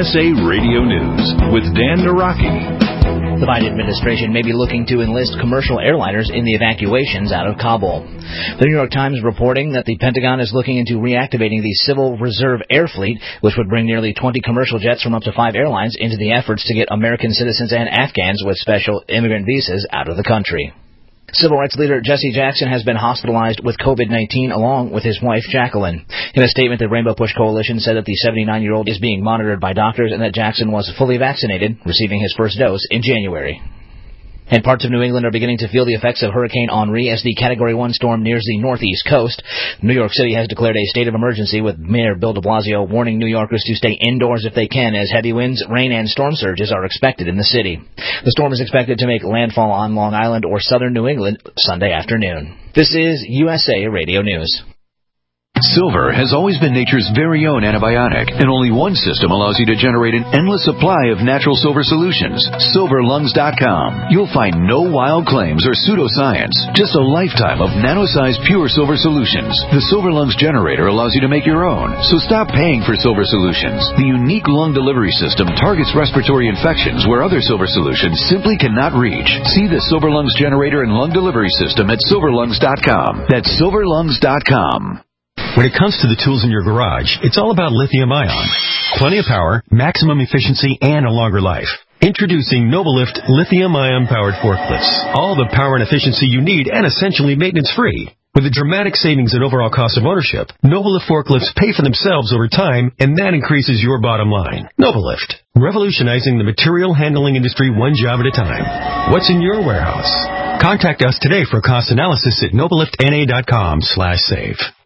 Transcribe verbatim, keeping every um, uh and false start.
S A Radio News with Dan Naraki. The Biden administration may be looking to enlist commercial airliners in the evacuations out of Kabul. The New York Times reporting that the Pentagon is looking into reactivating the Civil Reserve Air Fleet, which would bring nearly twenty commercial jets from up to five airlines into the efforts to get American citizens and Afghans with special immigrant visas out of the country. Civil rights leader Jesse Jackson has been hospitalized with COVID nineteen along with his wife Jacqueline. In a statement, the Rainbow Push Coalition said that the seventy-nine-year-old is being monitored by doctors and that Jackson was fully vaccinated, receiving his first dose in January. And parts of New England are beginning to feel the effects of Hurricane Henri as the Category one storm nears the northeast coast. New York City has declared a state of emergency, with Mayor Bill de Blasio warning New Yorkers to stay indoors if they can, as heavy winds, rain, and storm surges are expected in the city. The storm is expected to make landfall on Long Island or southern New England Sunday afternoon. This is U S A Radio News. Silver has always been nature's very own antibiotic, and only one system allows you to generate an endless supply of natural silver solutions. silver lungs dot com. You'll find no wild claims or pseudoscience, just a lifetime of nano-sized pure silver solutions. The Silver Lungs generator allows you to make your own, so stop paying for silver solutions. The unique lung delivery system targets respiratory infections where other silver solutions simply cannot reach. See the Silver Lungs generator and lung delivery system at silver lungs dot com. That's silver lungs dot com. When it comes to the tools in your garage, it's all about lithium-ion. Plenty of power, maximum efficiency, and a longer life. Introducing Novalift lithium-ion powered forklifts. All the power and efficiency you need and essentially maintenance-free. With a dramatic savings in overall cost of ownership, Novalift forklifts pay for themselves over time, and that increases your bottom line. Novalift, revolutionizing the material handling industry one job at a time. What's in your warehouse? Contact us today for a cost analysis at novalift n a dot com slash save.